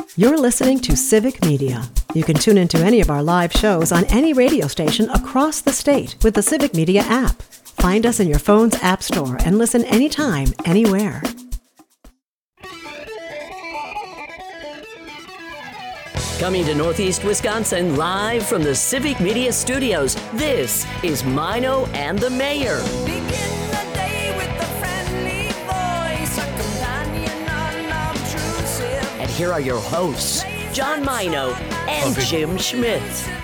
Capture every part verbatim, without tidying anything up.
You're listening to Civic Media. You can tune into any of our live shows on any radio station across the state with the Civic Media app. Find us in your phone's app store and listen anytime, anywhere. Coming to Northeast Wisconsin live from the Civic Media Studios, this is Mino and the Mayor. Begin the day with a friendly voice, a companion unobtrusive. And here are your hosts, John Mino and Okay. Jim Schmidt.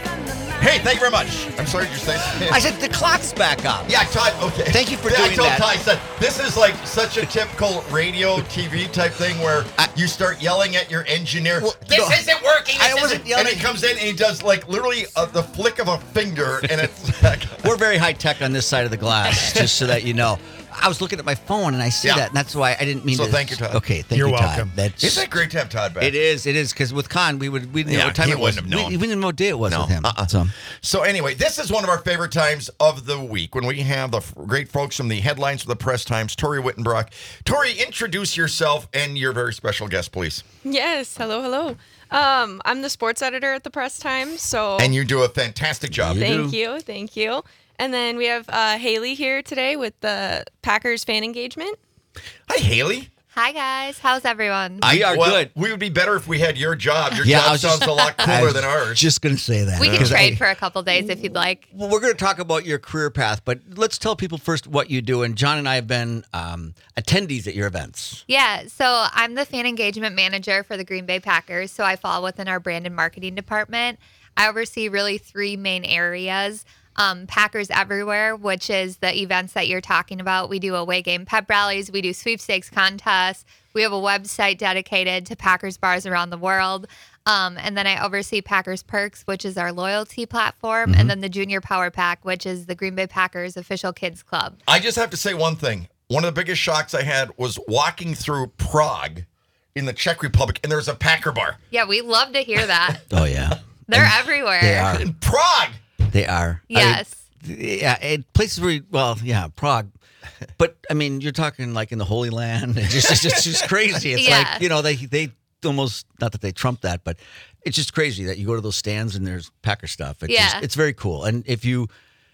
Hey, thank you very much. I'm sorry, you're saying. I said the clock's back up. Yeah, Todd, okay. Thank you for Yeah, doing I told that. Todd, I said, this is like such a typical radio, T V type thing where I- you start yelling at your engineer, Well, this no, isn't working. I this wasn't isn't-" yelling. And he comes in and he does like literally uh, the flick of a finger and it's like, We're very high tech on this side of the glass, just so that you know. I was looking at my phone and I see Yeah. that, and that's why I didn't mean So to. thank you, Todd. Okay, thank You're you, Todd. welcome. That's, isn't it great to have Todd back? It is, it is, because with Con, we would we didn't know Yeah, what time he it was. wouldn't have known. We, we didn't know what day it was No, with him. uh-uh. So So anyway, this is one of our favorite times of the week when we have the f- great folks from the Headlines of the Press Times, Tori Wittenbrock. Tori, introduce yourself and your very special guest, please. Yes, hello, hello. Um, I'm the sports editor at the Press Times, so And you do a fantastic job. thank you, thank you. And then we have uh, Haley here today with the Packers fan engagement. Hi, Haley. Hi guys, how's everyone? We are well, good. We would be better if we had your job. Your Yeah, I job was sounds just- a lot I cooler was than ours. Just gonna say that. we can because trade I- for a couple days if you'd like. Well, we're going to talk about your career path, but let's tell people first what you do. And John and I have been um, attendees at your events. Yeah, so I'm the fan engagement manager for the Green Bay Packers, so I fall within our brand and marketing department. I oversee really three main areas. Um, Packers Everywhere, which is the events that you're talking about. We do away game pep rallies. We do sweepstakes contests. We have a website dedicated to Packers bars around the world. Um, and then I oversee Packers Perks, which is our loyalty platform. Mm-hmm. And then the Junior Power Pack, which is the Green Bay Packers official kids club. I just have to say one thing. One of the biggest shocks I had was walking through Prague in the Czech Republic, and there was a Packer bar. Yeah, we love to hear that. Oh, yeah. They're everywhere. They are. In Prague! They are. Yes. I mean, yeah, and places where, you- well, yeah, Prague. But, I mean, you're talking like in the Holy Land. It's just, it's just, it's just crazy. It's Yeah. like, you know, they, they almost, not that they trump that, but it's just crazy that you go to those stands and there's Packer stuff. It's Yeah. just, it's very cool. And if you,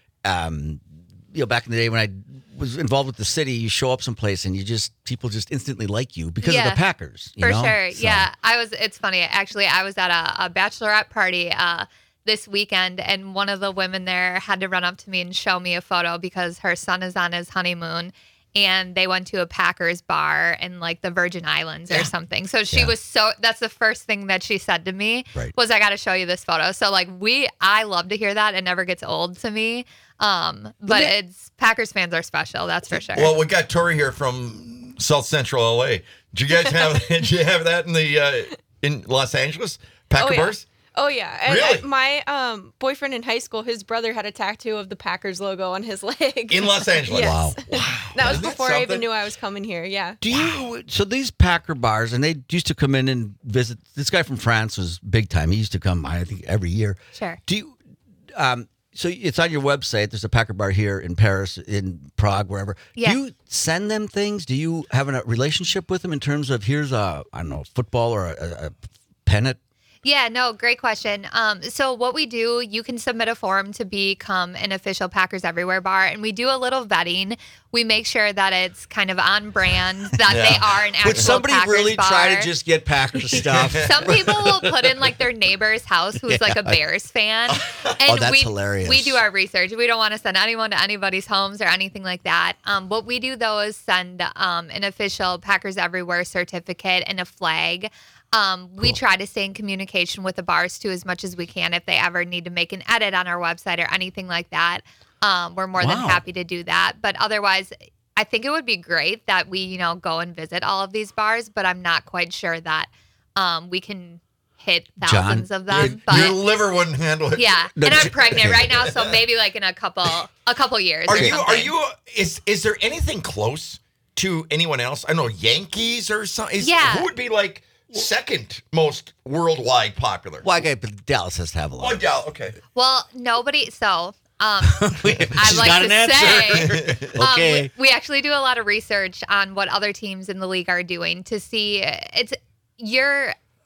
um, you know, back in the day when I was involved with the city, you show up someplace and you just, people just instantly like you because of Yeah. the Packers. You For know? sure. So- Yeah. I was, it's funny. Actually, I was at a, a bachelorette party uh, this weekend, and one of the women there had to run up to me and show me a photo because her son is on his honeymoon. And they went to a Packers bar in like the Virgin Islands or something. So she Yeah. was so, that's the first thing that she said to me Right. was, I got to show you this photo. So like we, I love to hear that. It never gets old to me. Um, but it's, Packers fans are special. That's for sure. Well, we got Tori here from South Central L A. Did you guys have, did you have that in the, uh, in Los Angeles? Packer Oh, yeah. bars? Oh yeah, and Really? I- my um, boyfriend in high school, his brother had a tattoo of the Packers logo on his leg. In Los Angeles? Yes. Wow. That was Isn't that before I something? even knew I was coming here. Yeah. Do you? So these Packer bars, and they used to come in and visit. This guy from France was big time. He used to come, I think, every year. Sure. Do you? Um, so it's on your website. There's a Packer bar here in Paris, in Prague, wherever. Yeah. Do you send them things? Do you have a relationship with them in terms of here's a I don't know football or a, a, a pennant? Yeah, no, great question. Um, so what we do, you can submit a form to become an official Packers Everywhere bar, and we do a little vetting. We make sure that it's kind of on brand, that Yeah. they are an actual Would somebody Packers really bar. try to just get Packers stuff? Some people will put in like their neighbor's house who's like a Bears fan. And Oh, that's we, hilarious. We do our research. We don't want to send anyone to anybody's homes or anything like that. Um, what we do though is send um, an official Packers Everywhere certificate and a flag. Um, we try to stay in communication with the bars too as much as we can. If they ever need to make an edit on our website or anything like that, um, we're more than Wow. happy to do that. But otherwise, I think it would be great that we, you know, go and visit all of these bars, but I'm not quite sure that um, we can hit thousands John, of them. Your, but your liver wouldn't handle it. yeah, No, and I'm J- pregnant right now, so maybe like in a couple a couple years. Are or you? Are something. you? Is is there anything close to anyone else? I don't know, Yankees or something. Yeah. Who would be like second most worldwide popular? Well, I get, but Dallas has to have a lot. Oh, yeah. Okay. Well, nobody. So Um, She's I'd like got to an answer. say, um, Okay. we, we actually do a lot of research on what other teams in the league are doing to see it's you're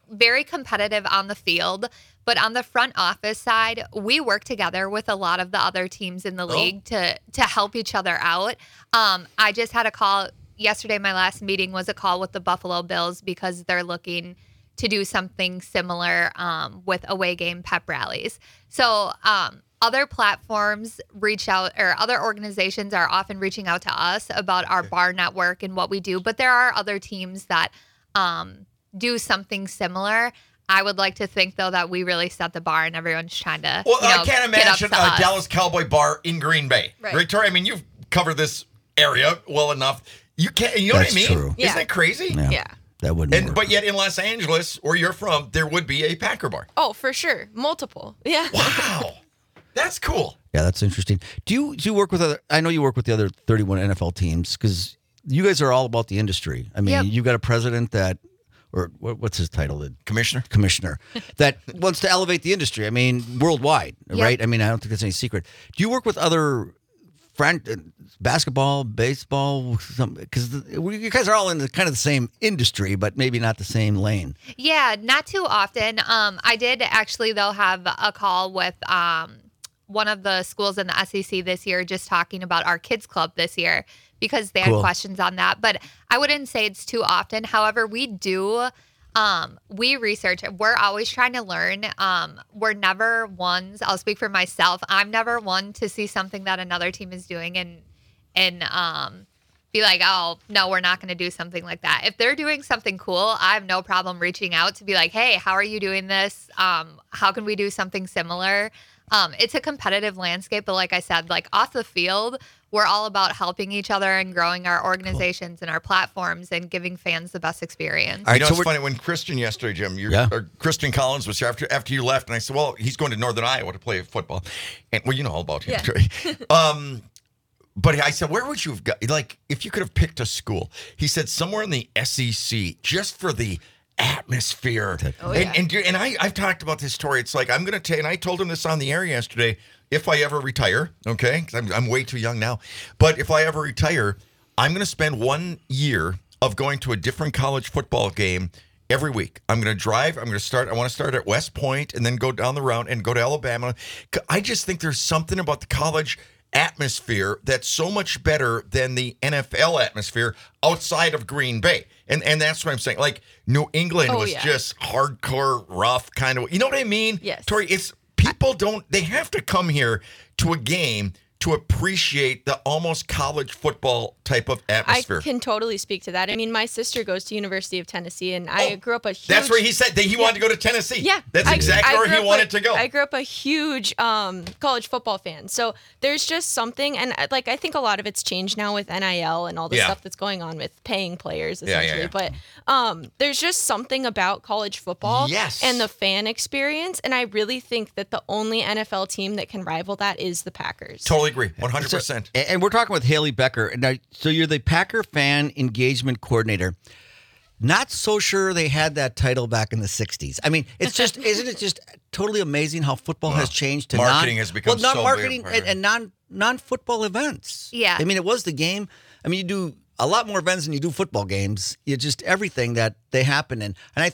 very competitive on the field, but on the front office side, we work together with a lot of the other teams in the league to to help each other out. Um, I just had a call yesterday. My last meeting was a call with the Buffalo Bills because they're looking to do something similar um, with away game pep rallies. So um, other platforms reach out, or other organizations are often reaching out to us about our bar network and what we do. But there are other teams that um, do something similar. I would like to think, though, that we really set the bar and everyone's trying to. Well, you know, I can't get up imagine to a us. Dallas Cowboy bar in Green Bay. Right. Victoria, I mean, you've covered this area well enough. You can't, you know That's what I mean? true. Isn't Yeah. that crazy? Yeah. Yeah. That wouldn't And work. but yet in Los Angeles, where you're from, there would be a Packer bar. Oh, for sure. Multiple. Yeah. Wow. That's cool. Yeah, that's interesting. Do you do you work with other? I know you work with the other thirty-one N F L teams because you guys are all about the industry. I mean, Yep. you've got a president that, or what, what's his title? The Commissioner? commissioner that wants to elevate the industry. I mean, worldwide, Yep. right? I mean, I don't think that's any secret. Do you work with other fran- uh, basketball, baseball? Because you guys are all in the kind of the same industry, but maybe not the same lane. Yeah, not too often. Um, I did actually, though, have a call with um, one of the schools in the S E C this year, just talking about our kids club this year because they Cool. had questions on that. But I wouldn't say it's too often. However, we do. Um, we research. We're always trying to learn. Um, we're never ones. I'll speak for myself. I'm never one to see something that another team is doing and and um, be like, oh no, we're not going to do something like that. If they're doing something cool, I have no problem reaching out to be like, hey, how are you doing this? Um, how can we do something similar? Um, it's a competitive landscape, but like I said, like off the field, we're all about helping each other and growing our organizations and our platforms and giving fans the best experience. All right, you know, so it's we're- funny when Christian yesterday, Jim, you Yeah. or Christian Collins was here after after you left, and I said, "Well, he's going to Northern Iowa to play football," and well, you know all about him, Yeah. Trey. um, but I said, "Where would you have got? Like, if you could have picked a school?" He said, "Somewhere in the S E C, just for the atmosphere." Oh, and yeah. and, you- and I I've talked about this story. It's like I'm going to take, and I told him this on the air yesterday. If I ever retire, okay, 'cause I'm I'm way too young now, but if I ever retire, I'm going to spend one year of going to a different college football game every week. I'm going to drive. I'm going to start. I want to start at West Point and then go down the route and go to Alabama. I just think there's something about the college atmosphere that's so much better than the N F L atmosphere outside of Green Bay. And and that's what I'm saying. Like New England Oh, was yeah. just hardcore, rough kind of. You know what I mean? Yes. Tori, it's people don't. They have to come here to a game to appreciate the almost college football type of I atmosphere. can totally speak to that. I mean, my sister goes to University of Tennessee, and I Oh, grew up a huge. That's where he said that he wanted to go to Tennessee. Yeah, That's I- exactly I where grew he up wanted a- to go. I grew up a huge um, college football fan, so there's just something, and uh, like I think a lot of it's changed now with N I L and all the Yeah. stuff that's going on with paying players, Yeah, yeah, essentially. yeah. But um, there's just something about college football Yes. and the fan experience, and I really think that the only N F L team that can rival that is the Packers. Totally agree. one hundred percent. So- and we're talking with Haley Becker. And now, so you're the Packer fan engagement coordinator. Not so sure they had that title back in the sixties. I mean, it's just, isn't it just totally amazing how football has changed to marketing non, has become well, so non-marketing big. and, and non non-football events. Yeah. I mean, it was the game. I mean, you do a lot more events than you do football games. You just everything that they happen in. And I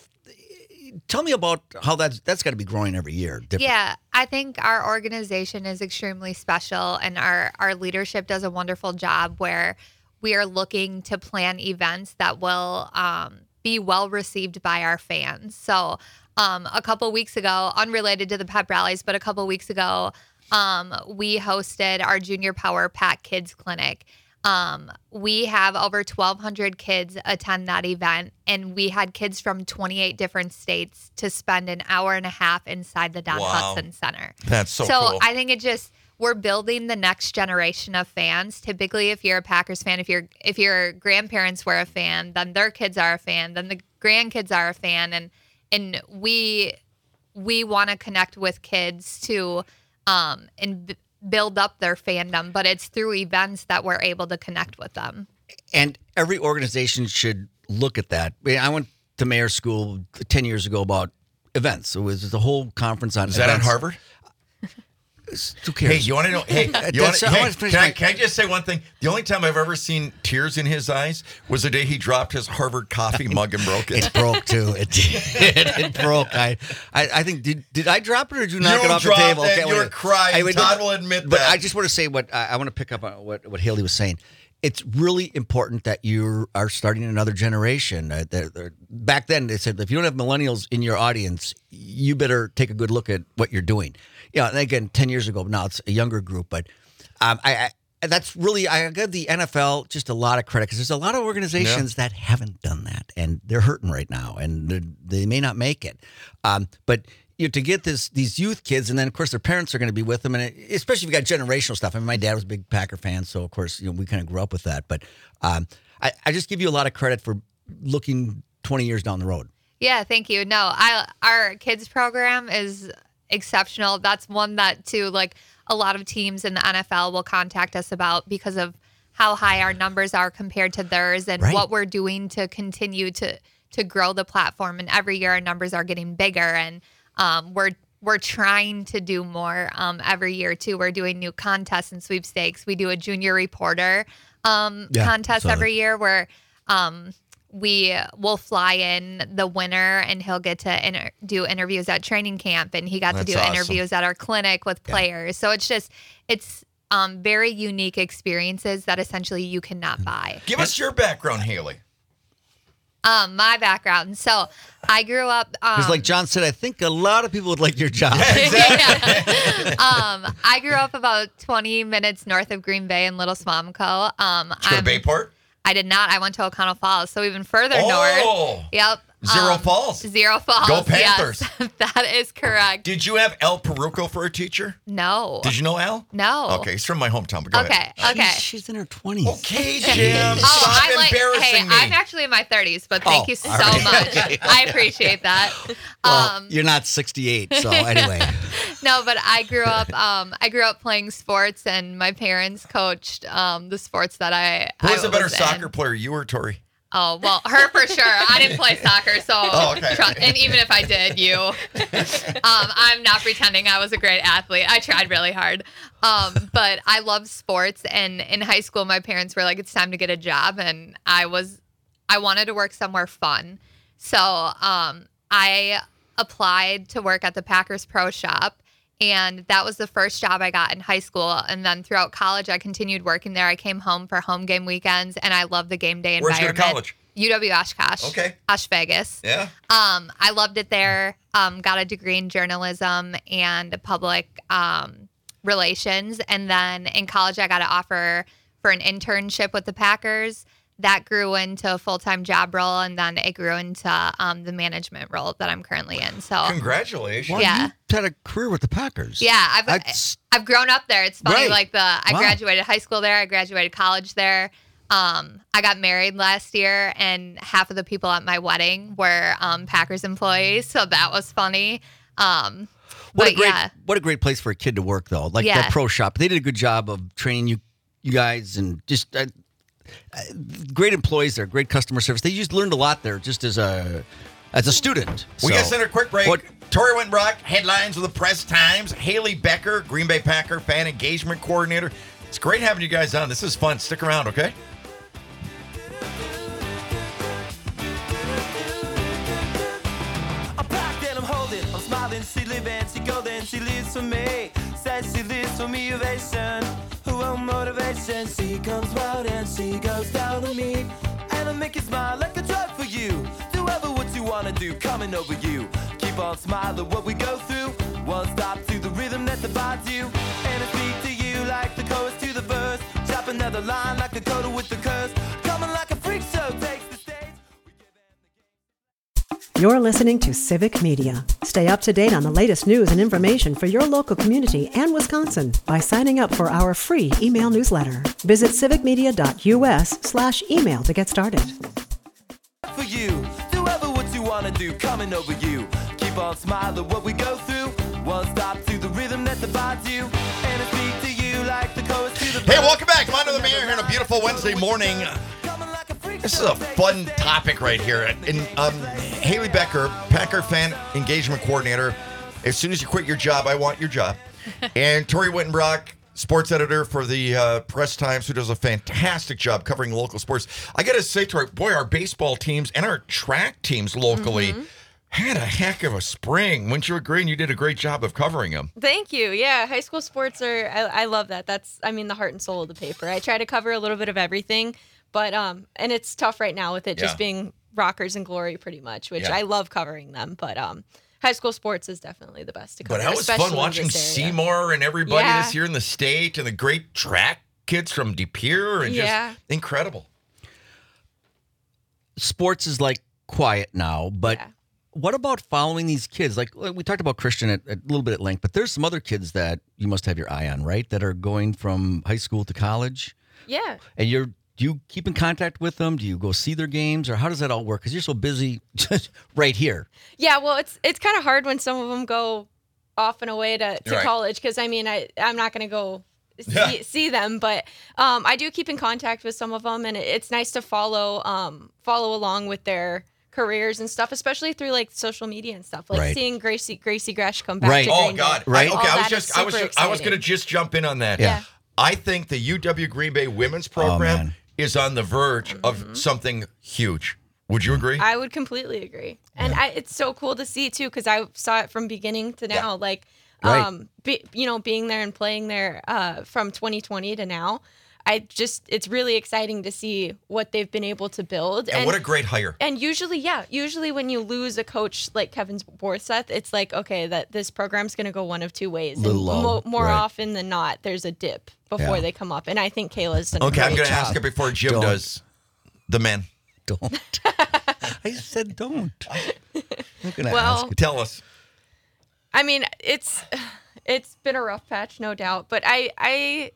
tell me about how that's that's got to be growing every year. different. Yeah, I think our organization is extremely special, and our, our leadership does a wonderful job where we are looking to plan events that will um, be well received by our fans. So um, a couple weeks ago, unrelated to the pep rallies, but a couple weeks ago, um, we hosted our Junior Power Pack Kids Clinic. Um, we have over twelve hundred kids attend that event, and we had kids from twenty-eight different states to spend an hour and a half inside the Don Wow. Hudson Center. That's so, So cool. I think it just, we're building the next generation of fans. Typically, if you're a Packers fan, if your if your grandparents were a fan, then their kids are a fan, then the grandkids are a fan, and and we we want to connect with kids to um and b- build up their fandom, but it's through events that we're able to connect with them. And every organization should look at that. I mean, I went to mayor school ten years ago about events. It was the whole conference on Is that on events. Harvard? Who cares? Hey, you want to know? Hey, you want That's- to? I Hey, wanna finish can, I, my- can I just say one thing? The only time I've ever seen tears in his eyes was the day he dropped his Harvard coffee mug and broke it. It broke too. It did. It broke. I, I, I think did did I drop it or did you knock You it off the dropped table? it. You wait. were crying. I would- Todd will admit but that. I just want to say what I, I want to pick up on what what Haley was saying. It's really important that you are starting another generation. Uh, they're, they're, back then, they said if you don't have millennials in your audience, you better take a good look at what you're doing. Yeah, and again, ten years ago, now it's a younger group, but um, I, I that's really I give the N F L just a lot of credit because there's a lot of organizations that haven't done that, and they're hurting right now, and they're- they may not make it. Um, but you know, to get this these youth kids, and then of course their parents are going to be with them, and it, especially if you got generational stuff. I mean, my dad was a big Packer fan, so of course you know we kind of grew up with that. But um, I, I just give you a lot of credit for looking twenty years down the road. Yeah, thank you. No, I our kids program is exceptional. That's one that too, like a lot of teams in the N F L will contact us about because of how high our numbers are compared to theirs and Right. what we're doing to continue to to grow the platform. And every year our numbers are getting bigger, and um, we're we're trying to do more um, every year too. We're doing new contests and sweepstakes. We do a junior reporter um, Yeah, contest saw that. every year where um, we will fly in the winner, and he'll get to inter- do interviews at training camp, and he got That's to do awesome. interviews at our clinic with players. So it's just it's um, very unique experiences that essentially you cannot buy. Give us your background, Haley. Um, my background. So I grew up. Um, Because, like John said, I think a lot of people would like your job. um, I grew up about twenty minutes north of Green Bay in Little Swamico. Um, Did you go to I'm- Bayport? I did not. I went to O'Connell Falls, so even further Oh. north. Yep. Zero Um, Falls. Zero Falls. Go Panthers. Yes. That is correct. Did you have Al Peruco for a teacher? No. Did you know Al? No. Okay, he's from my hometown, but go Okay. ahead. Okay. She's, she's in her twenties. Okay, Jim. Oh, Stop I'm like, embarrassing hey, me. I'm actually in my thirties, but thank Oh, you so all right. much. I appreciate that. Well, um, you're not sixty-eight, so anyway. no, but I grew up. Um, I grew up playing sports, and my parents coached um, the sports that I. Who was I a better in. soccer player, you or Tori? Oh, well, her for sure. I didn't play soccer, so Oh, okay. try- and even if I did, you. um, I'm not pretending I was a great athlete. I tried really hard. Um, but I love sports, and in high school my parents were like, it's time to get a job, and I was I wanted to work somewhere fun. So, um, I applied to work at the Packers Pro Shop. And that was the first job I got in high school. And then throughout college, I continued working there. I came home for home game weekends, and I loved the game day Where'd you go environment. to college? U W Oshkosh. Okay. Osh Vegas. Yeah. Um, I loved it there. Um, got a degree in journalism and public um, relations. And then in college, I got an offer for an internship with the Packers. That grew into a full-time job role, and then it grew into um, the management role that I'm currently in. So Congratulations. Well, Yeah. you had a career with the Packers. yeah, I've That's- I've grown up there. It's funny, Right. like the I Wow. graduated high school there. I graduated college there. Um, I got married last year, and half of the people at my wedding were um, Packers employees, so that was funny. Um, What but a great, yeah, what a great place for a kid to work, though. Like Yeah. that pro shop, they did a good job of training you, you guys, and just uh, uh, great employees there, great customer service. They just learned a lot there, just as a as a student. We So, got to send a quick break. what- Tori Wentbrock, headlines with the Press Times. Haley Becker, Green Bay Packer fan engagement coordinator. It's great having you guys on. This is fun. Stick around, okay? I'm packed and I'm holding, I'm smiling, she living, she golden, she lives for me. Says she lives for me, ovation, her own motivation. She comes round and she goes down on me, and I make you smile like a drug for you. Do ever what you wanna do, coming over you. Keep on smiling what we go through. One stop to the rhythm that divides you, and I speak to you like the chorus to the verse. Chop another line like a coda with the curse. Coming like a freak show takes the stage. You're listening to Civic Media. Stay up to date on the latest news and information for your local community and Wisconsin by signing up for our free email newsletter. Visit civicmedia.us slash email to get started. For you, do ever what you wanna do, coming over you. Keep on smiling what we go through. One stop to the rhythm that divides you, and I speak to you like the chorus to the Hey, verse. welcome back. Come on to the mayor here on a beautiful Wednesday morning. Coming like a freak This is show a takes fun the stage. topic right here. And um, Haley Becker, Packer fan engagement coordinator. As soon as you quit your job, I want your job. And Tori Wittenbrock, sports editor for the uh, Press Times, who does a fantastic job covering local sports. I got to say, Tori, boy, our baseball teams and our track teams locally Mm-hmm. had a heck of a spring. Wouldn't you agree? And you did a great job of covering them. Thank you. Yeah, high school sports are, I, I love that. That's, I mean, the heart and soul of the paper. I try to cover a little bit of everything, but, um, and it's tough right now with it Yeah. just being Rockers and Glory pretty much, which Yeah. I love covering them, but, um, high school sports is definitely the best to cover. But that was especially fun in watching this area. Seymour and everybody Yeah. that's here in the state and the great track kids from De Pere and Yeah. just incredible. Sports is like quiet now, but Yeah. what about following these kids? Like like, we talked about Christian at, at a little bit at length, but there's some other kids that you must have your eye on, right? That are going from high school to college, Yeah. and you're do you keep in contact with them? Do you go see their games, or how does that all work? Because you're so busy just right here. Yeah, well, it's it's kind of hard when some of them go off and away to, to Right. college because I mean I I'm not gonna go see, Yeah. see them, but um, I do keep in contact with some of them, and it, it's nice to follow um follow along with their careers and stuff, especially through like social media and stuff, like Right. seeing Gracie Gracie Gresh come back. Right. To Oh Green Bay. God! Right. I, okay, All I was that is just, I was, super just, I was exciting. going to just jump in on that. Yeah. I think the U W Green Bay women's program man. is on the verge Mm-hmm. of something huge. Would you agree? I would completely agree, and I, it's so cool to see too because I saw it from beginning to now. Yeah. Like, Right. um, be, you know, being there and playing there uh, from twenty twenty to now. I just, it's really exciting to see what they've been able to build. and what a great hire! And usually, yeah, usually when you lose a coach like Kevin Borthseth, it's like, okay, that this program's going to go one of two ways. And Little low, mo- more right. often than not, there's a dip before Yeah. they come up. And I think Kayla's done Okay, a I'm great going to ask job. it before Jim Don't. does. The men, Don't. I said don't. I'm gonna Well, ask. tell us. I mean, it's it's been a rough patch, no doubt. But I I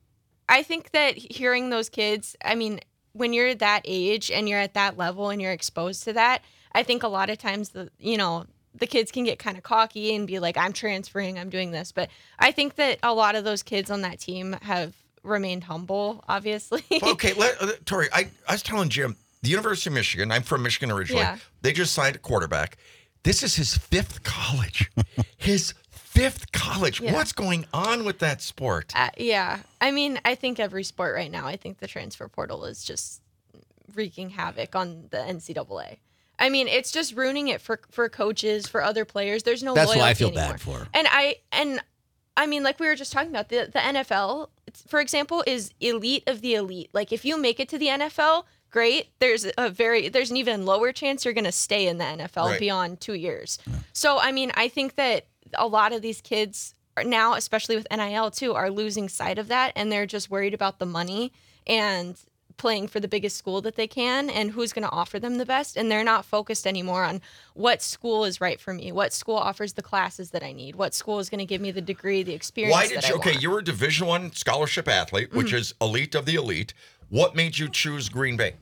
I think that hearing those kids, I mean, when you're that age and you're at that level and you're exposed to that, I think a lot of times the you know the kids can get kind of cocky and be like, I'm transferring, I'm doing this. But I think that a lot of those kids on that team have remained humble, obviously. Okay, let, uh, Tori, I, I was telling Jim, the University of Michigan, I'm from Michigan originally, Yeah. they just signed a quarterback. This is his fifth college. his fifth college. Yeah. What's going on with that sport? Uh, yeah. I mean, I think every sport right now, I think the transfer portal is just wreaking havoc on the N C double A. I mean, it's just ruining it for for coaches, for other players. There's no That's what loyalty I feel anymore. bad for. And I and I mean, like we were just talking about, the the N F L, it's- for example, is elite of the elite. Like if you make it to the N F L, great. There's a very there's an even lower chance you're going to stay in the N F L Right. beyond two years. So I mean, I think that a lot of these kids are now, especially with N I L too, are losing sight of that, and they're just worried about the money and playing for the biggest school that they can and who's going to offer them the best, and they're not focused anymore on what school is right for me, what school offers the classes that I need, what school is going to give me the degree, the experience. Why did that you? I Okay, want. you were a Division One scholarship athlete, which Mm-hmm. is elite of the elite. What made you choose Green Bay?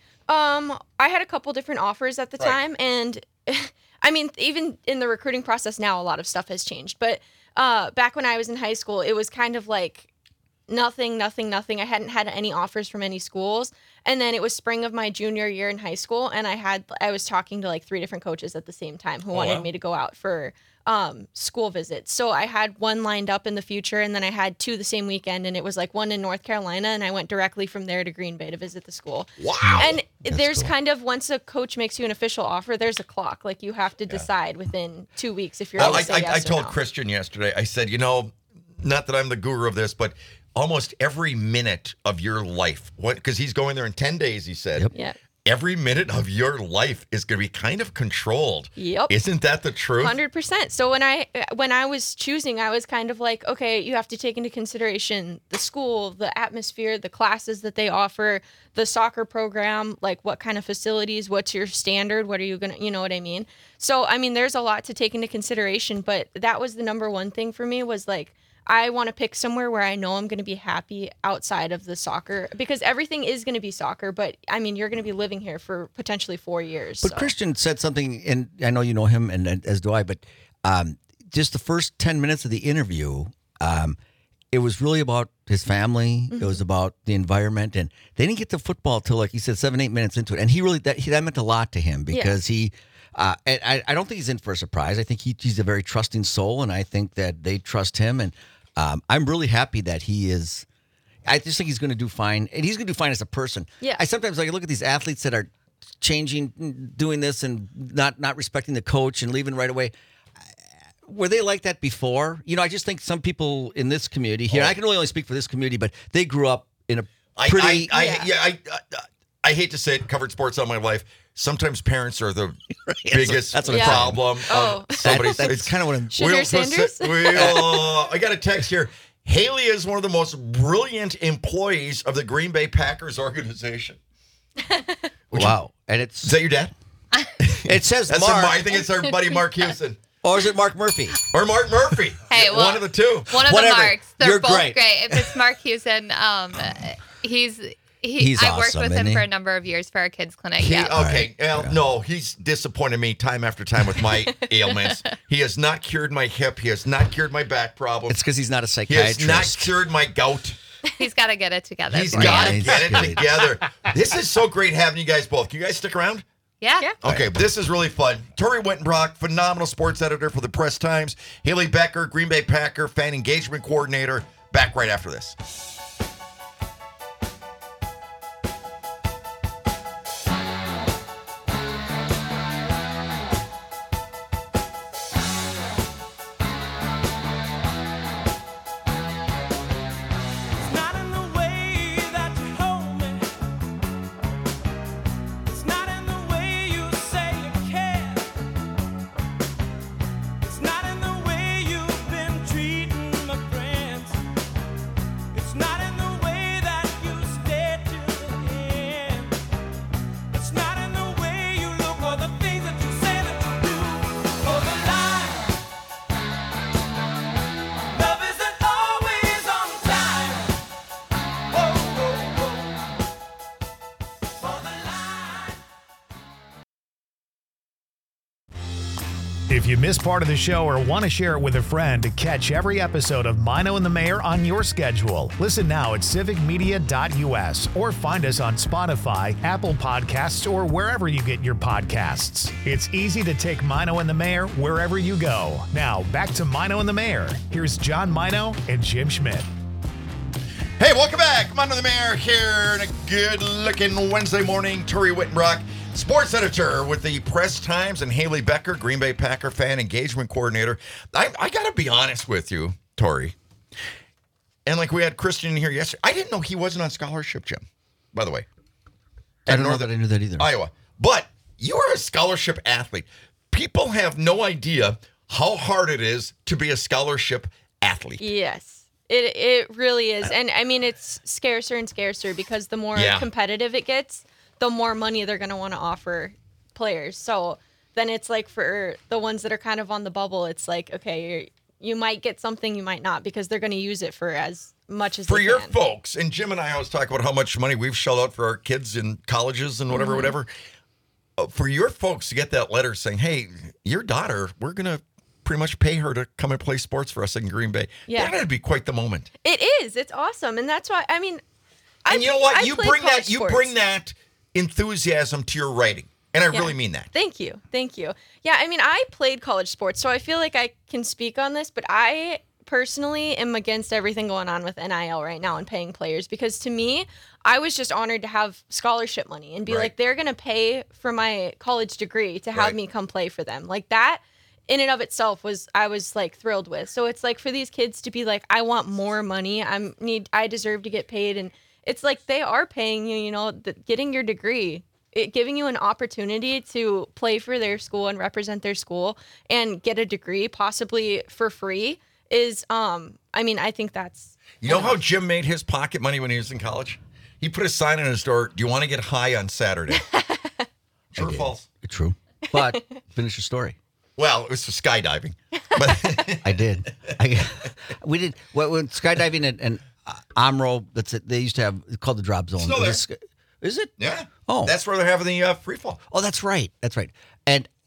Um, I had a couple different offers at the Right. time, and I mean, even in the recruiting process now, a lot of stuff has changed. But uh, back when I was in high school, it was kind of like nothing, nothing, nothing. I hadn't had any offers from any schools, and then it was spring of my junior year in high school, and I had I was talking to like three different coaches at the same time who wanted wow. me to go out for um, school visits. So I had one lined up in the future, and then I had two the same weekend, and it was like one in North Carolina, and I went directly from there to Green Bay to visit the school. Wow. And there's kind of, once a coach makes you an official offer, there's a clock. Like you have to decide within two weeks if you're Well, going I, to say I, yes I or told no. Christian yesterday, I said, you know, not that I'm the guru of this, but almost every minute of your life, what? Because he's going there in ten days, he said. Yep. Yeah. Every minute of your life is going to be kind of controlled. Yep. Isn't that the truth? one hundred percent. So when I when I was choosing, I was kind of like, okay, you have to take into consideration the school, the atmosphere, the classes that they offer, the soccer program, like what kind of facilities, what's your standard, what are you going to, you know what I mean? So, I mean, there's a lot to take into consideration, but that was the number one thing for me was like, I want to pick somewhere where I know I'm going to be happy outside of the soccer, because everything is going to be soccer, but I mean, you're going to be living here for potentially four years. But so. Christian said something, and I know you know him, and, and as do I. But um, just the first ten minutes of the interview, um, it was really about his family. Mm-hmm. It was about the environment, and they didn't get to football till, like he said, seven, eight minutes into it. And he really that he, that meant a lot to him because he. Uh, and I, I don't think he's in for a surprise. I think he, he's a very trusting soul, and I think that they trust him. And um, I'm really happy that he is. I just think he's going to do fine, and he's going to do fine as a person. Yeah. I sometimes like look at these athletes that are changing, doing this, and not not respecting the coach and leaving right away. Were they like that before? You know, I just think some people in this community here. Oh. I can really only speak for this community, but they grew up in a I, pretty. I, I, yeah. yeah, I, I, I hate to say it, covered sports all my life. Sometimes parents are the That's biggest what- that's what I'm saying. problem Oh. of somebody's. That- that's kind of what I'm. Sugar We'll- Sanders? we'll- I got a text here. Haley is one of the most brilliant employees of the Green Bay Packers organization. Wow, and it's Is that your dad? it says That's Mark, our, I think it's our buddy Mark Houston or is it Mark Murphy? or Mark Murphy. Hey, well, one of the two. One of Whatever. the marks. They're You're both great. great. If it's Mark Houston, um, he's he. He's I worked awesome, with isn't him he? for a number of years for our kids clinic. He- Yeah. okay, well, no, he's disappointed me time after time with my ailments. He has not cured my hip. He has not cured my back problem. It's because he's not a He has psychiatrist. not cured my gout. He's got to get it together. He's for you. got to he's get it good. together. This is so great having you guys both. Can you guys stick around? Yeah. Yeah. Okay, this is really fun. Tori Wittenbrock, phenomenal sports editor for the Press Times. Haley Becker, Green Bay Packer fan engagement coordinator. Back right after this. It's not in the way that you hold me. It's not in the way you say you care. It's not in the way you've been treating my friends. It's not in the way that you stay till the end. It's not in the way you look or the things that you say that you do. For the lie, love isn't always on time. Whoa, whoa, whoa. For the lie. If you missed part of the show or want to share it with a friend to catch every episode of Mino and the Mayor on your schedule, listen now at civic media dot U S or find us on Spotify, Apple Podcasts, or wherever you get your podcasts. It's easy to take Mino and the Mayor wherever you go. Now, back to Mino and the Mayor. Here's John Mino and Jim Schmidt. Hey, welcome back. Come on to the mayor here on a good-looking Wednesday morning. Tori Wittenbrock, sports editor with the Press Times, and Haley Becker, Green Bay Packer fan engagement coordinator. I, I got to be honest with you, Tori. And like we had Christian in here yesterday. I didn't know he wasn't on scholarship, Jim, by the way. I don't know Northern- that I knew that either. Iowa. But you are a scholarship athlete. People have no idea how hard it is to be a scholarship athlete. Yes. It it really is. And I mean, it's scarcer and scarcer because the more Yeah. competitive it gets, the more money they're going to want to offer players. So then it's like for the ones that are kind of on the bubble, it's like, okay, you're, you might get something, you might not, because they're going to use it for as much as For they your can. folks, and Jim and I always talk about how much money we've shelled out for our kids in colleges and whatever, Mm-hmm. whatever. Uh, For your folks to get that letter saying, hey, your daughter, we're going to pretty much pay her to come and play sports for us in Green Bay. Yeah. That had to be quite the moment. It is. It's awesome. And that's why, I mean, I, And you know what? I you played bring that college you sports. bring that enthusiasm to your writing. And I Yeah. really mean that. Thank you. Thank you. Yeah, I mean, I played college sports, so I feel like I can speak on this, but I personally am against everything going on with N I L right now and paying players because to me, I was just honored to have scholarship money and be Right. like, they're going to pay for my college degree to have Right. me come play for them. Like that in and of itself was, I was like thrilled with. So it's like for these kids to be like, I want more money. I'm need, I deserve to get paid. And it's like, they are paying you, you know, the, getting your degree. It giving you an opportunity to play for their school and represent their school and get a degree possibly for free is um I mean I think that's You know how Jim made his pocket money when he was in college? He put a sign on his door, do you want to get high on Saturday? True or false? True. But finish your story. Well, it was for skydiving. But I did. I, we did. When, when skydiving and, and uh, Omro, that's it. They used to have it's called the drop zone. Still Is there. it sky- Is it? yeah. Oh. That's where they're having the uh, free fall. Oh, that's right. That's right. And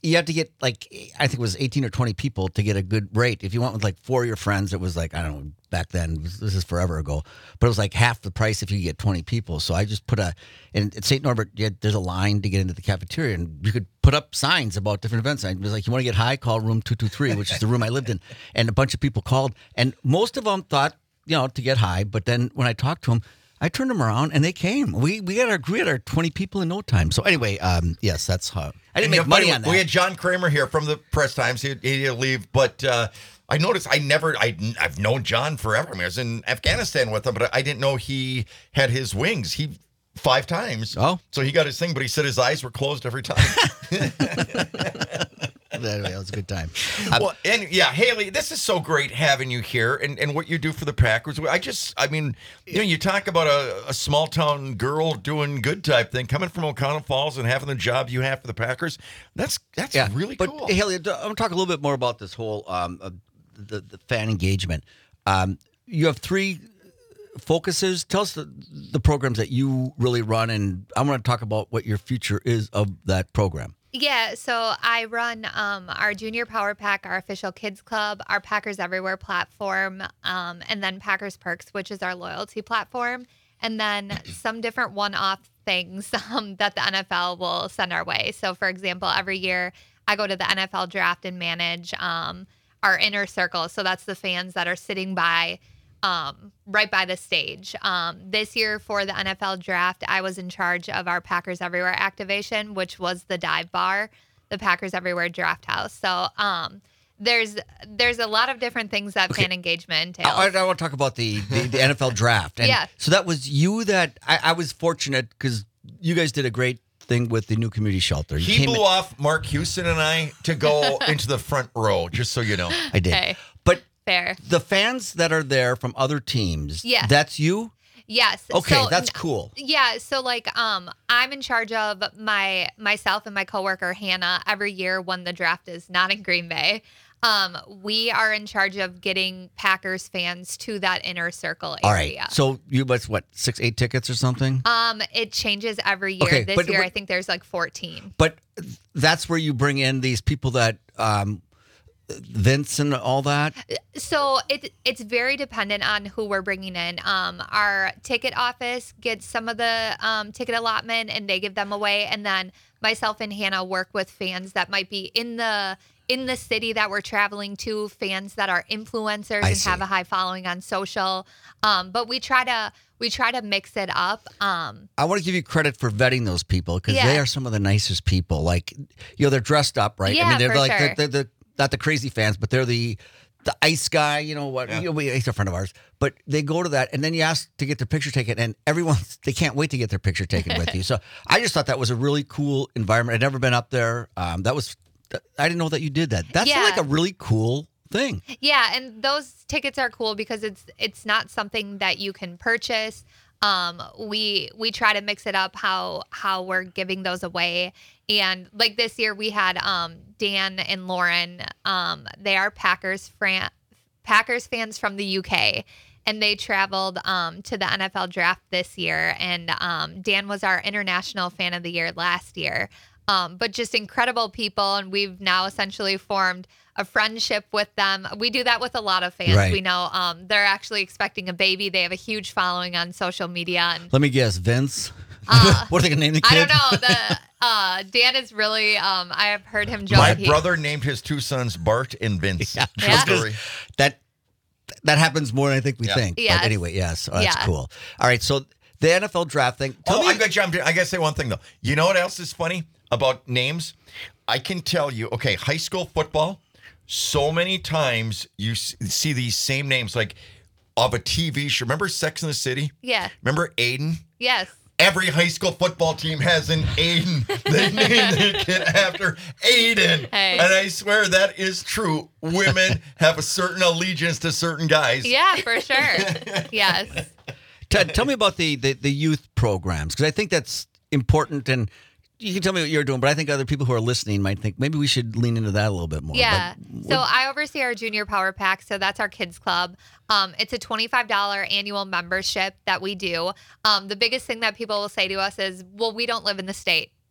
you have to get like I think it was eighteen or twenty people to get a good rate. If you went with like four of your friends, it was like I don't know back then. This is forever ago, but it was like half the price if you get twenty people. So I just put a and at Saint Norbert, you had, there's a line to get into the cafeteria, and you could put up signs about different events. I was like, you want to get high, call room two two three, which is the room I lived in, and a bunch of people called, and most of them thought you know to get high, but then when I talked to them. I turned them around and they came. We we got our we had our twenty people in no time. So anyway, um, yes, that's how I didn't And make you know, money funny, on that. We had John Kramer here from the Press Times. He, he had to leave, but uh, I noticed I never I I've known John forever. I, mean, I was in Afghanistan with him, but I didn't know he had his wings. He five times. Oh, so he got his thing, but he said his eyes were closed every time. Anyway, it was a good time. Well, and yeah, Haley, this is so great having you here and, and what you do for the Packers. I just, I mean, you know, you talk about a, a small town girl doing good type thing, coming from O'Connell Falls and having the job you have for the Packers. That's that's yeah, really but, cool. Haley, I want to talk a little bit more about this whole um, uh, the, the fan engagement. Um, you have three focuses. Tell us the, the programs that you really run, and I want to talk about what your future is of that program. Yeah, so I run um, our Junior Power Pack, our official kids club, our Packers Everywhere platform, um, and then Packers Perks, which is our loyalty platform, and then some different one-off things um, that the N F L will send our way. So, for example, every year I go to the N F L draft and manage um, our inner circle. So that's the fans that are sitting by Um, right by the stage. Um, this year for the N F L draft, I was in charge of our Packers Everywhere activation, which was the dive bar, the Packers Everywhere Draft House. So um, there's there's a lot of different things that Okay. fan engagement entails. I, I want to talk about the, the, the N F L draft. And Yeah. So that was you that I, I was fortunate because you guys did a great thing with the new community shelter. You he came blew in- off Mark Houston and I to go into the front row, just so you know. I did. Okay. But Fair. the fans that are there from other teams, Yeah. that's you? Yes. Okay, So, that's cool. Yeah, so like um I'm in charge of my myself and my coworker Hannah every year when the draft is not in Green Bay. Um we are in charge of getting Packers fans to that inner circle All area. right. So you must, what, six, eight tickets or something? Um it changes every year. Okay, this but- year but- I think there's like fourteen. But that's where you bring in these people that, um, Vince and all that? So it it's very dependent on who we're bringing in. Um, our ticket office gets some of the um, ticket allotment and they give them away, and then myself and Hannah work with fans that might be in the in the city that we're traveling to, fans that are influencers I and see. have a high following on social. Um, but we try to we try to mix it up. Um, I want to give you credit for vetting those people because Yeah. they are some of the nicest people. Like, you know, they're dressed up, right? I Yeah, mean, they're for like, sure. they're, they're the, not the crazy fans, but they're the the ice guy, you know what? You know, we- he's a friend of ours. But they go to that, and then you ask to get their picture taken, and everyone, they can't wait to get their picture taken with you. So I just thought that was a really cool environment. I'd never been up there. Um, that was, I didn't know that you did that. That's Yeah. like a really cool thing. Yeah, and those tickets are cool because it's it's not something that you can purchase. Um, we we try to mix it up how how we're giving those away. And like this year we had um, Dan and Lauren. Um, they are Packers Fran- Packers fans from the U K, and they traveled um, to the N F L draft this year. And um, Dan was our international fan of the year last year. Um, but just incredible people, and we've now essentially formed a friendship with them. We do that with a lot of fans. Right. We know um, they're actually expecting a baby. They have a huge following on social media. And Let me guess, Vince? Uh, what are they going to name the kid? I don't know. The uh, Dan is really. Um, I have heard him joke. My he- brother named his two sons Bart and Vince. Yeah. True Yeah. story. That that happens more than I think we Yeah. think. Yes. But anyway, yes, oh, that's Yeah. cool. All right, so the N F L draft thing. Tell Oh, me, I got you. I'm- I got to say one thing though. You know what else is funny about names? I can tell you. Okay, high school football. So many times you s- see these same names, like of a T V show. Remember Sex and the City? Yeah. Remember Aiden? Yes. Every high school football team has an Aiden. They name their kid after Aiden. Hey. And I swear that is true. Women have a certain allegiance to certain guys. Yeah, for sure. Yes. Ted, tell me about the the, the youth programs because I think that's important. And you can tell me what you're doing, but I think other people who are listening might think maybe we should lean into that a little bit more. Yeah. But So I oversee our Junior Power Pack. So that's our kids club. Um, it's a twenty-five dollars annual membership that we do. Um, the biggest thing that people will say to us is, well, we don't live in the state.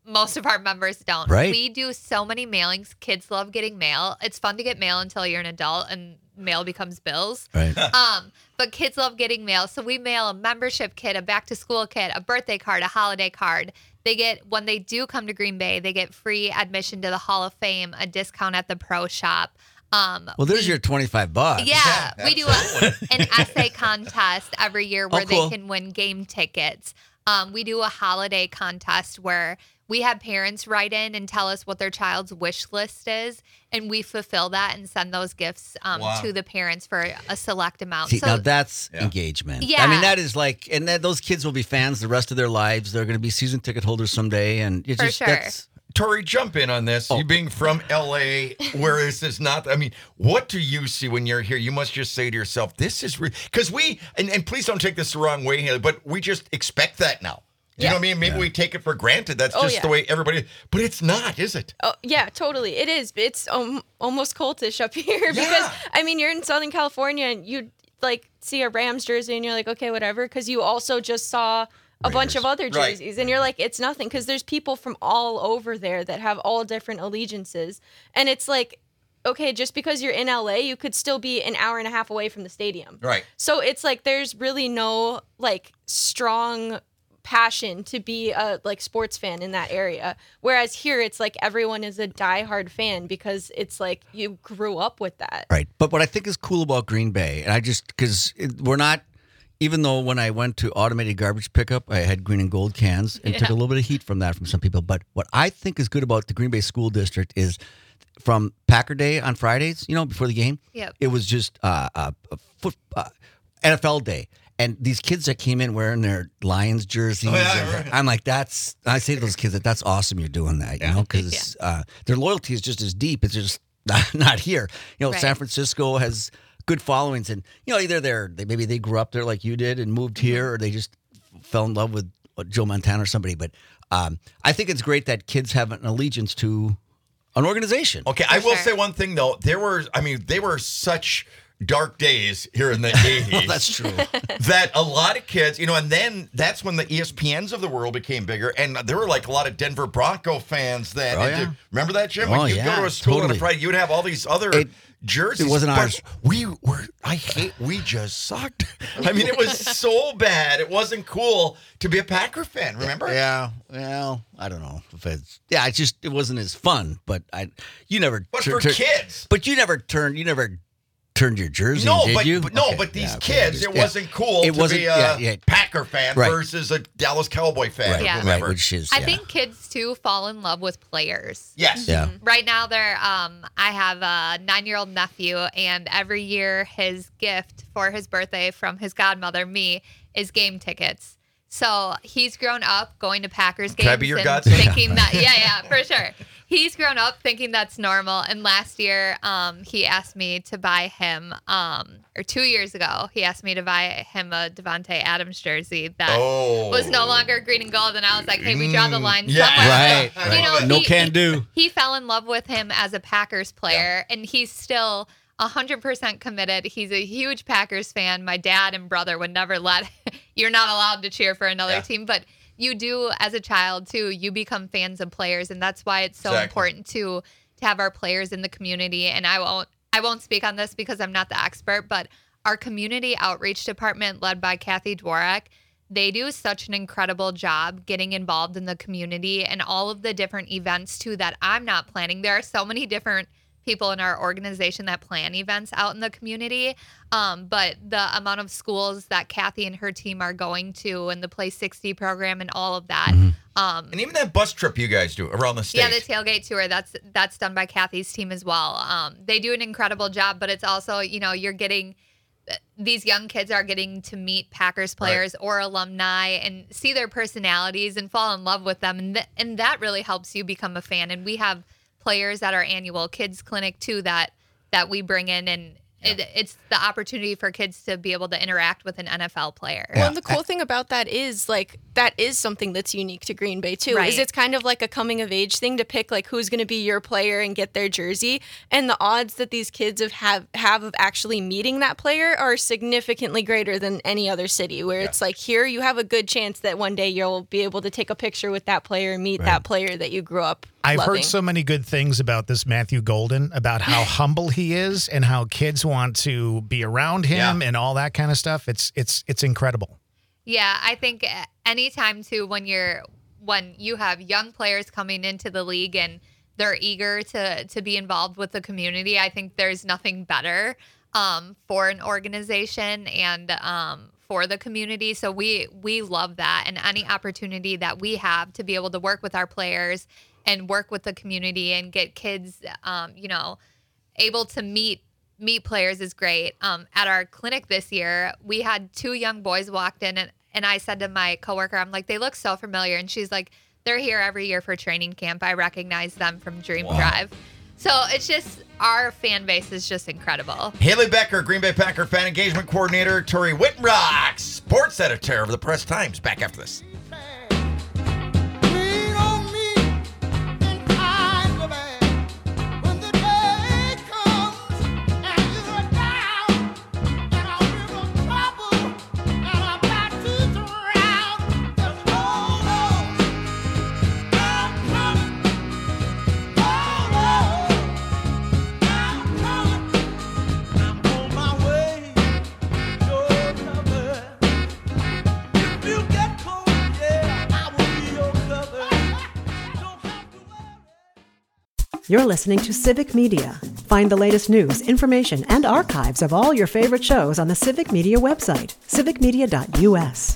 most of our members don't. Right. We do so many mailings. Kids love getting mail. It's fun to get mail until you're an adult and mail becomes bills. Right. Um, but kids love getting mail. So we mail a membership kit, a back to school kit, a birthday card, a holiday card. They get, when they do come to Green Bay, they get free admission to the Hall of Fame, a discount at the pro shop. Um, Well, there's your twenty-five bucks. yeah, we do a, an essay contest every year where Oh, cool. they can win game tickets. Um, we do a holiday contest where we have parents write in and tell us what their child's wish list is, and we fulfill that and send those gifts um, Wow. to the parents for a select amount. See, so now that's Yeah. engagement. Yeah. I mean, that is like, and that, those kids will be fans the rest of their lives. They're going to be season ticket holders someday. And it's For just, sure. that's, Tori, jump in on this. Oh. You being from L A, where is this not? I mean, what do you see when you're here? You must just say to yourself, this is real. Because we, and, and please don't take this the wrong way, Haley, but we just expect that now. You know what I mean? Maybe we take it for granted. That's Oh, just yeah. the way everybody, but it's not, is it? Oh, yeah, totally. It is. It's um, almost cultish up here because, I mean, you're in Southern California and you like see a Rams jersey and you're like, okay, whatever. Because you also just saw a bunch of other Right. jerseys and you're like, it's nothing. Because there's people from all over there that have all different allegiances. And it's like, okay, just because you're in L A, you could still be an hour and a half away from the stadium. Right. So it's like there's really no like strong passion to be a like sports fan in that area, whereas here it's like everyone is a diehard fan because it's like you grew up with that. right. But what I think is cool about Green Bay, and I just, because we're not, even though when I went to automated garbage pickup, I had green and gold cans and took a little bit of heat from that from some people. But what I think is good about the Green Bay School District is from Packer Day on Fridays, you know, before the game, Yep. it was just uh, uh, a foot, uh, N F L Day. And these kids that came in wearing their Lions jerseys, Oh, yeah, and right. I'm like, that's, I say to those kids that that's awesome you're doing that, you know, because uh, their loyalty is just as deep. It's just not, not here. You know, Right. San Francisco has good followings, and, you know, either they're, they, maybe they grew up there like you did and moved here, or they just fell in love with uh, Joe Montana or somebody. But um, I think it's great that kids have an allegiance to an organization. Okay, I will sure. say one thing though. There were, I mean, they were such dark days here in the eighties. That's true. That a lot of kids, you know, and then that's when the E S P Ns of the world became bigger, and there were like a lot of Denver Bronco fans then. Oh, And yeah. did- remember that, Jim? Oh, When you yeah, go to a school on totally. a Friday, you would have all these other It- jerseys. it wasn't but ours. We were. I hate. We just sucked. I mean, it was so bad. It wasn't cool to be a Packer fan. Remember? Yeah, well, I don't know if it's, yeah, it just, it wasn't as fun, but I, you never, But tur- for tur- kids. but you never turned, you never turned your jersey, No, did but, you? but no, Okay, but these yeah, okay, kids, just- it yeah. wasn't cool It to wasn't- be a yeah, yeah. Packer fan Right. versus a Dallas Cowboy fan. Right, or Yeah. right, whatever. which is, I yeah. think kids too fall in love with players. Yes. Yeah. Right now, they're. Um, I have a nine-year-old nephew, and every year his gift for his birthday from his godmother, me, is game tickets. So he's grown up going to Packers games Can I be your and godson? thinking that, yeah, yeah, for sure. He's grown up thinking that's normal. And last year, um, he asked me to buy him, um, or two years ago, he asked me to buy him a Devontae Adams jersey that Oh. was no longer green and gold. And I was like, hey, we draw the line yeah. somewhere. Right, right. You know, No he- can do. He fell in love with him as a Packers player, and he's still one hundred percent committed. He's a huge Packers fan. My dad and brother would never let you're not allowed to cheer for another Yeah. team, but you do as a child too. You become fans of players, and that's why it's so Exactly. important to to have our players in the community. And I won't I won't speak on this because I'm not the expert, but our community outreach department led by Kathy Dworak, they do such an incredible job getting involved in the community and all of the different events too that I'm not planning. There are so many different people in our organization that plan events out in the community. Um, but the amount of schools that Kathy and her team are going to and the Play sixty program and all of that. Um, And even that bus trip you guys do around the state. yeah, the tailgate tour, that's that's done by Kathy's team as well. Um, they do an incredible job, but it's also, you know, you're getting these young kids are getting to meet Packers players or alumni and see their personalities and fall in love with them. And, th- and that really helps you become a fan. And we have players at our annual kids clinic too that that we bring in and it, it's the opportunity for kids to be able to interact with an N F L player. Well, and the cool thing about that is like that is something that's unique to Green Bay too. Right. Is it's kind of like a coming of age thing to pick like who's going to be your player and get their jersey, and the odds that these kids have have, have of actually meeting that player are significantly greater than any other city. Where yeah. it's like here you have a good chance that one day you'll be able to take a picture with that player and meet right. that player that you grew up. I've loving. heard so many good things about this Matthew Golden, about how humble he is and how kids want to be around him yeah. and all that kind of stuff. It's it's it's incredible. Yeah, I think anytime too when you're when you have young players coming into the league and they're eager to to be involved with the community, I think there's nothing better um, for an organization and um, for the community. So we we love that, and any opportunity that we have to be able to work with our players and work with the community and get kids, um, you know, able to meet meet players is great. Um, at our clinic this year, we had two young boys walked in, and, and I said to my coworker, I'm like, they look so familiar. And she's like, they're here every year for training camp. I recognize them from Dream wow. Drive. So it's just, our fan base is just incredible. Haley Becker, Green Bay Packer fan engagement coordinator, Tori Wittenrock, sports editor of the Press Times. Back after this. You're listening to Civic Media. Find the latest news, information, and archives of all your favorite shows on the Civic Media website, civic media dot u s.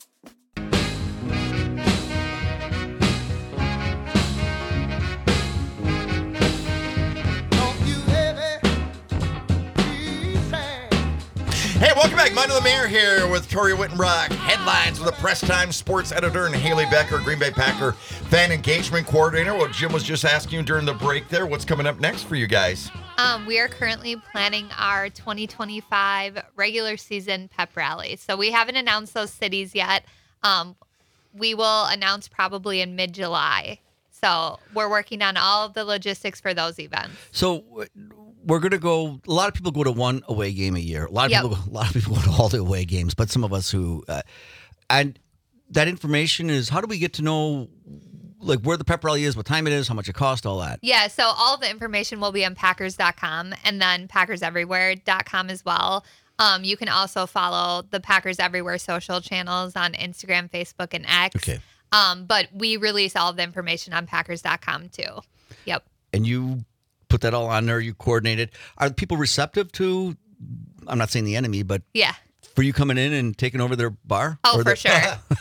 Hey, welcome back. Mind of the Mayor here with Tori Wittenrock. Headlines with the Press Times sports editor and Haley Becker, Green Bay Packer fan engagement coordinator. Well, Jim was just asking you during the break there, what's coming up next for you guys? Um, we are currently planning our twenty twenty-five regular season pep rally. So we haven't announced those cities yet. Um, we will announce probably in mid-July. So we're working on all of the logistics for those events. So we're going to go, a lot of people go to one away game a year. A lot of Yep. people, a lot of people go to all the away games, but some of us who, uh, and that information is, how do we get to know like where the pep rally is, what time it is, how much it costs, all that? Yeah, so all of the information will be on packers dot com and then packers everywhere dot com as well. Um, you can also follow the Packers Everywhere social channels on Instagram, Facebook, and X. Okay. Um, but we release all of the information on packers dot com too. Yep. And you put that all on there, you coordinate it. Are people receptive to, I'm not saying the enemy, but Yeah. for you coming in and taking over their bar? Oh, Or for the- sure.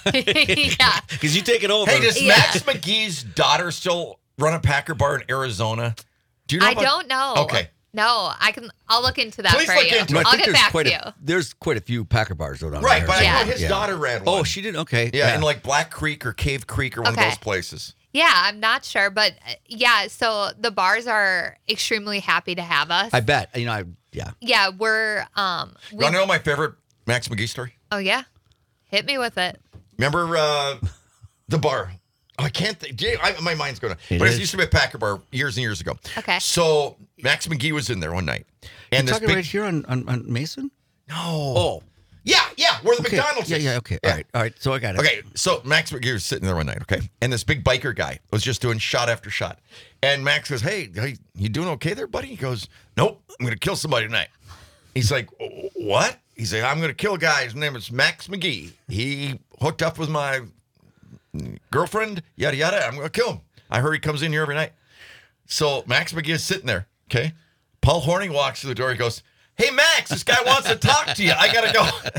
Yeah. Because you take it over. Hey, does Yeah. Max McGee's daughter still run a Packer bar in Arizona? Do you know I about- don't know. Okay. No, I can. I'll look into that Please for look you. into No, I I'll think get there's back quite to a, you. there's quite a few Packer bars though down Right, there. but I Yeah. know his Yeah. daughter ran one. Oh, she did? Okay. Yeah, in like Black Creek or Cave Creek or one Okay. of those places. Yeah, I'm not sure, but uh, yeah. So the bars are extremely happy to have us. I bet. You know, I, yeah. yeah, we're um. You We, want to know my favorite Max McGee story? oh yeah, hit me with it. Remember uh, the bar? Oh, I can't think. yeah, I, my mind's going. It But is. it used to be a Packer bar years and years ago. Okay. So Max McGee was in there one night, and You this talking big right here on, on, on Mason? no. Oh. Yeah, yeah, where the Okay. McDonald's Yeah, is. yeah, okay. All right, all right. So I got it. Okay, so Max McGee was sitting there one night, okay? And this big biker guy was just doing shot after shot. And Max goes, hey, hey, you doing okay there, buddy? He goes, nope, I'm going to kill somebody tonight. He's like, what? He's like, I'm going to kill a guy. His name is Max McGee. He hooked up with my girlfriend, yada, yada. I'm going to kill him. I heard he comes in here every night. So Max McGee is sitting there, okay? Paul Horning walks through the door. He goes, hey, Max, this guy wants to talk to you. I got to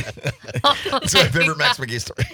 go. That's my favorite Max McGee story.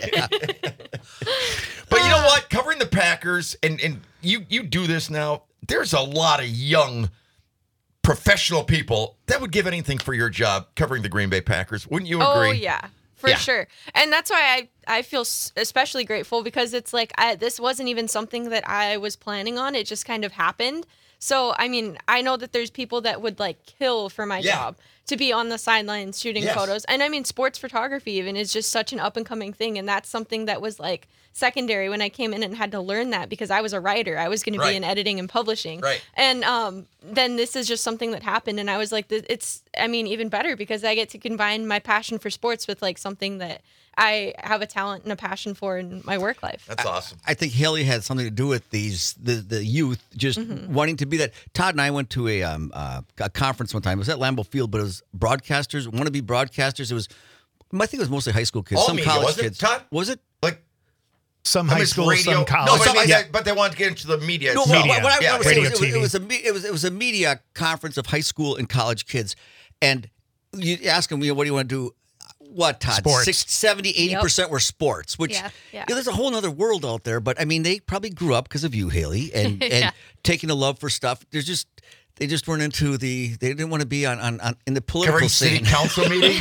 But you know what? Covering the Packers, and, and you, you do this now, there's a lot of young professional people that would give anything for your job covering the Green Bay Packers. Wouldn't you agree? Oh, yeah. For Yeah. sure. And that's why I, I feel s- especially grateful because it's like I, this wasn't even something that I was planning on. It just kind of happened. So, I mean, I know that there's people that would like kill for my Yeah. job to be on the sidelines shooting Yes. photos. And I mean, sports photography even is just such an up and coming thing. And that's something that was like secondary when I came in and had to learn that because I was a writer. I was going to Right. be in editing and publishing. Right. And um, then this is just something that happened. And I was like, th- it's, I mean, even better because I get to combine my passion for sports with like something that I have a talent and a passion for in my work life. That's awesome. I think Haley had something to do with these the the youth just Mm-hmm. wanting to be that. Todd and I went to a um uh, a conference one time. It was at Lambeau Field, but it was broadcasters, want to be broadcasters. It was, I think it was mostly high school kids, All some media, college was it, kids. Todd? Was it? Like, Some I high mean, school, radio. some college. No, but, I mean, Yeah. but they want to get into the media. No, itself. what, what I, Yeah. I was saying Radio, was it, was- T V. it was a me- it was it was a media conference of high school and college kids, and you ask them, you know, what do you want to do? What, Todd? Sports. Six, seventy, eighty percent were sports, which Yeah. Yeah. you know, there's a whole other world out there. But I mean, they probably grew up because of you, Haley, and, and Yeah. taking a love for stuff. There's just they just weren't into the. They didn't want to be on, on, on in the political Covering city scene. council meetings.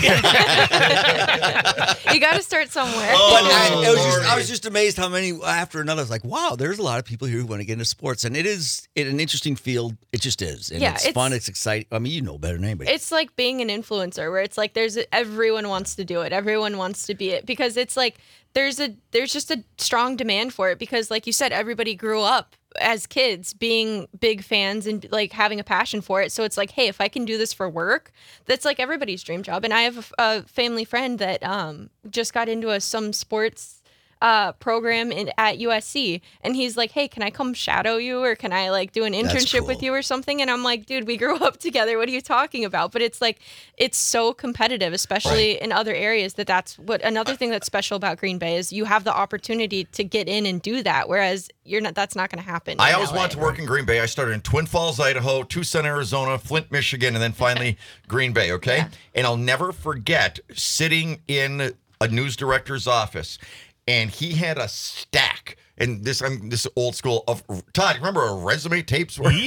You got to start somewhere. Oh, But I, it was just, Lordy. I was just amazed how many after another. I was like, wow, there's a lot of people here who want to get into sports, and it is it, an interesting field. It just is, and Yeah, it's, it's- fun. It's exciting. I mean, you know better than anybody. It's like being an influencer where it's like there's a, everyone wants to do it. Everyone wants to be it because it's like there's a there's just a strong demand for it because like you said everybody grew up as kids being big fans and like having a passion for it. So it's like, hey, if I can do this for work, that's like everybody's dream job. And I have a, a family friend that um just got into a some sports uh program in at U S C and he's like, hey, can I come shadow you or can I like do an That's internship cool. with you or something? And I'm like, dude, we grew up together. What are you talking about? But it's like it's so competitive, especially in other areas, that that's what another thing that's special about Green Bay is you have the opportunity to get in and do that, whereas you're not that's not going to happen. I in always L A. wanted to work in Green Bay. I started in Twin Falls, Idaho, Tucson, Arizona, Flint, Michigan, and then finally Green Bay, okay? Yeah. And I'll never forget sitting in a news director's office, and he had a stack. And this, I'm this old school of Todd. You remember what resume tapes were?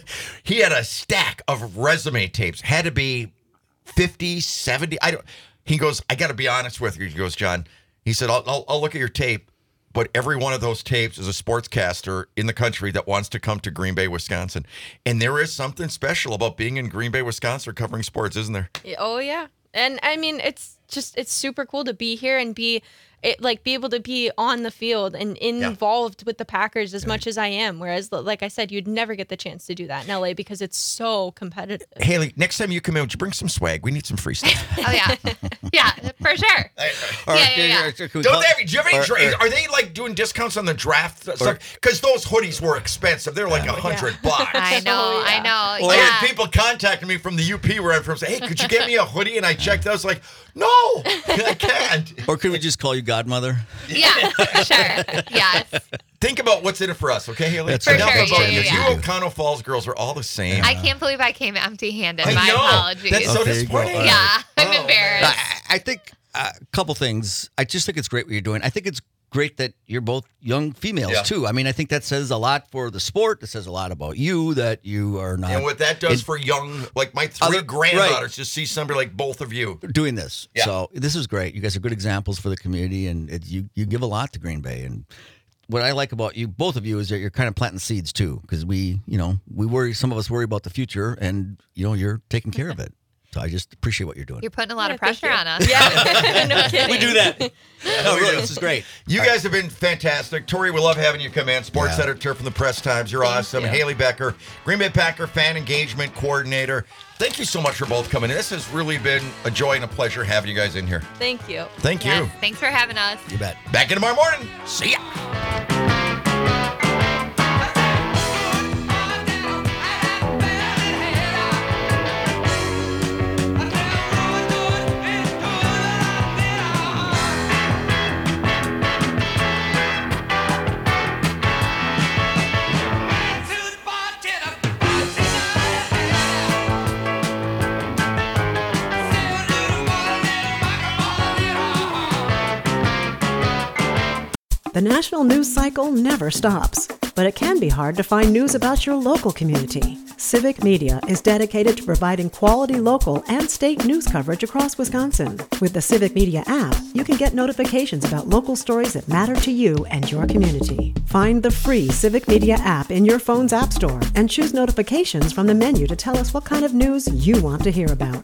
He had a stack of resume tapes. Had to be fifty, seventy. I don't. He goes, I got to be honest with you. He goes, John. He said, I'll, I'll, I'll look at your tape, but every one of those tapes is a sportscaster in the country that wants to come to Green Bay, Wisconsin. And there is something special about being in Green Bay, Wisconsin, covering sports, isn't there? Yeah, oh yeah, and I mean it's just it's super cool to be here and be it, like be able to be on the field and involved with the Packers as much as I am. Whereas, like I said, you'd never get the chance to do that in L A because it's so competitive. Haley, next time you come in, would you bring some swag? We need some free stuff. Oh yeah, yeah, for sure. Or- Yeah, yeah, yeah. can we Don't call- they have, do you have any or- dra- or- are they like doing discounts on the draft stuff? Because those hoodies were expensive. They're like a hundred bucks. I know, Oh, yeah. I know. I yeah. had people contacting me from the U P where I'm from say, hey, could you get me a hoodie? And I checked. I was like, no, I can't. Or could we just call you Godmother? Yeah, sure. Yes. Think about what's in it for us, okay, Haley? That's For Enough sure, about yeah, you. yeah, You yeah. O'Connell Falls girls are all the same. I can't believe I came empty-handed. I My know. apologies. That's so Okay, go disappointing. on. yeah, I'm Oh, embarrassed. I, I think uh, a couple things. I just think it's great what you're doing. I think it's great that you're both young females Yeah. too. I mean, I think that says a lot for the sport. It says a lot about you that you are not And what that does in- for young, like my three Other- granddaughters, right. just see somebody like both of you. doing this. Yeah. So this is great. You guys are good examples for the community, and it, you you give a lot to Green Bay. And what I like about you, both of you, is that you're kind of planting seeds too, because we, you know, we worry. Some of us worry about the future, and you know, you're taking care of it. So I just appreciate what you're doing. You're putting a lot Yeah, of pressure thank on you. us. Yeah, no kidding. we do that. No, really, this is great. You guys have been fantastic. Tori, we love having you come in. Sports Yeah. editor from the Press Times. You're Thank awesome. you. Haley Becker, Green Bay Packer fan engagement coordinator. Thank you so much for both coming in. This has really been a joy and a pleasure having you guys in here. Thank you. Thank Yes, you. thanks for having us. You bet. Back in tomorrow morning. See ya. The national news cycle never stops, but it can be hard to find news about your local community. Civic Media is dedicated to providing quality local and state news coverage across Wisconsin. With the Civic Media app, you can get notifications about local stories that matter to you and your community. Find the free Civic Media app in your phone's app store and choose notifications from the menu to tell us what kind of news you want to hear about.